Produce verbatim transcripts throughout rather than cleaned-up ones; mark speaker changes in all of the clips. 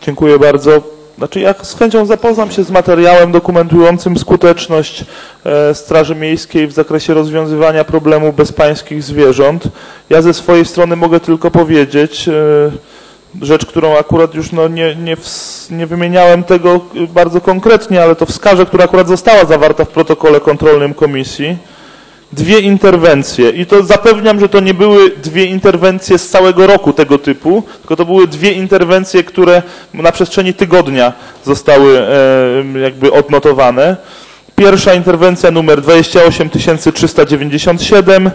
Speaker 1: Dziękuję bardzo. Znaczy ja z chęcią zapoznam się z materiałem dokumentującym skuteczność e, Straży Miejskiej w zakresie rozwiązywania problemu bezpańskich zwierząt. Ja ze swojej strony mogę tylko powiedzieć, e, rzecz, którą akurat już no, nie, nie, w, nie wymieniałem tego bardzo konkretnie, ale to wskażę, która akurat została zawarta w protokole kontrolnym komisji. Dwie interwencje i to zapewniam, że to nie były dwie interwencje z całego roku tego typu, tylko to były dwie interwencje, które na przestrzeni tygodnia zostały e, jakby odnotowane. Pierwsza interwencja numer dwadzieścia osiem tysięcy trzysta dziewięćdziesiąt siedem.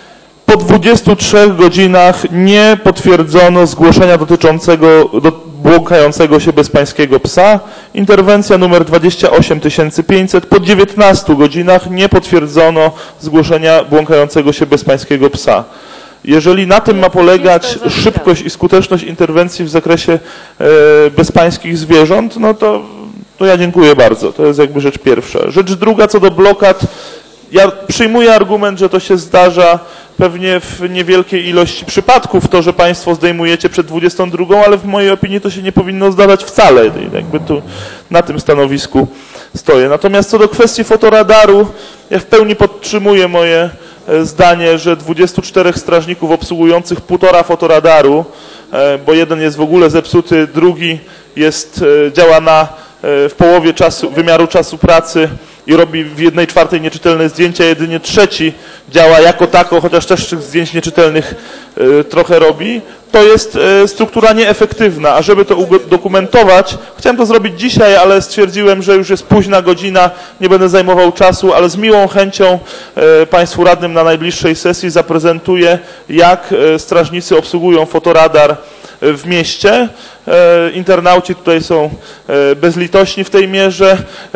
Speaker 1: Po dwudziestu trzech godzinach nie potwierdzono zgłoszenia dotyczącego do, błąkającego się bezpańskiego psa. Interwencja numer dwadzieścia osiem tysięcy pięćset. Po dziewiętnastu godzinach nie potwierdzono zgłoszenia błąkającego się bezpańskiego psa. Jeżeli na tym ma polegać szybkość i skuteczność interwencji w zakresie e, bezpańskich zwierząt, no to, to ja dziękuję bardzo. To jest jakby rzecz pierwsza. Rzecz druga co do blokad. Ja przyjmuję argument, że to się zdarza pewnie w niewielkiej ilości przypadków, to, że Państwo zdejmujecie przed dwudziestą drugą, ale w mojej opinii to się nie powinno zdarzać wcale. Jakby tu na tym stanowisku stoję. Natomiast co do kwestii fotoradaru, ja w pełni podtrzymuję moje zdanie, że dwudziestu czterech strażników obsługujących półtora fotoradaru, bo jeden jest w ogóle zepsuty, drugi jest, działa na, w połowie czasu, wymiaru czasu pracy i robi w jednej czwartej nieczytelne zdjęcia, jedynie trzeci działa jako tako, chociaż też tych zdjęć nieczytelnych y, trochę robi, to jest y, struktura nieefektywna, a żeby to udokumentować, chciałem to zrobić dzisiaj, ale stwierdziłem, że już jest późna godzina, nie będę zajmował czasu, ale z miłą chęcią y, Państwu radnym na najbliższej sesji zaprezentuję, jak y, strażnicy obsługują fotoradar w mieście. Internauci tutaj są bezlitośni w tej mierze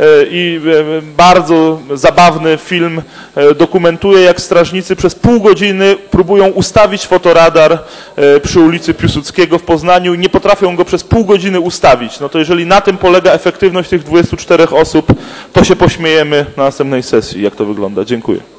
Speaker 1: i bardzo zabawny film dokumentuje, jak strażnicy przez pół godziny próbują ustawić fotoradar przy ulicy Piłsudskiego w Poznaniu i nie potrafią go przez pół godziny ustawić. No to jeżeli na tym polega efektywność tych dwudziestu czterech osób, to się pośmiejemy na następnej sesji, jak to wygląda. Dziękuję.